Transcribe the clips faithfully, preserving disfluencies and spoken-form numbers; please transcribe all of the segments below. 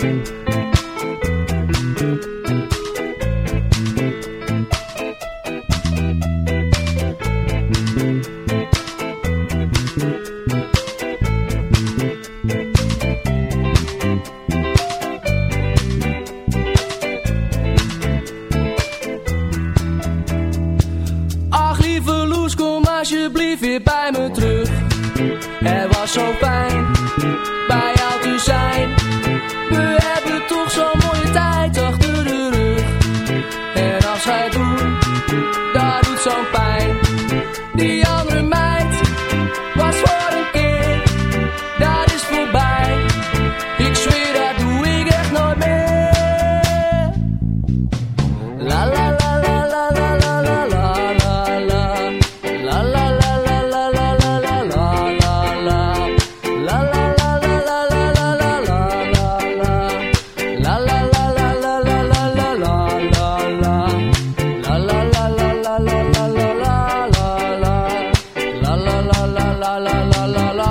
Ach lieve Loes, kom alsjeblieft weer bij me terug. Het was zo fijn bij jou te zijn. We hebben toch zo'n mooie tijd achter de rug. En afscheid doen, dat doet zo'n pijn. Die andere meid was voor een keer, dat is voorbij. Ik zweer, dat doe ik echt nooit meer. La la la la la la la la la la la. La la la la la la la la la la la. La la la la la la la la la la. La la la la la la la la la la. La la la la la la la la la la. La la la la la la la la la la.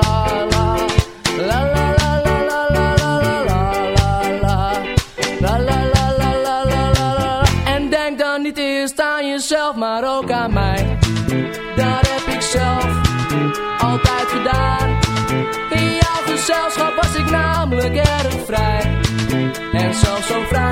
La la la la la la la la la. La la la la la la la la. En denk dan niet eerst aan jezelf, maar ook aan mij. Dat heb ik zelf altijd gedaan. In jouw gezelschap was ik namelijk erg vrij. En zelfs zo vrij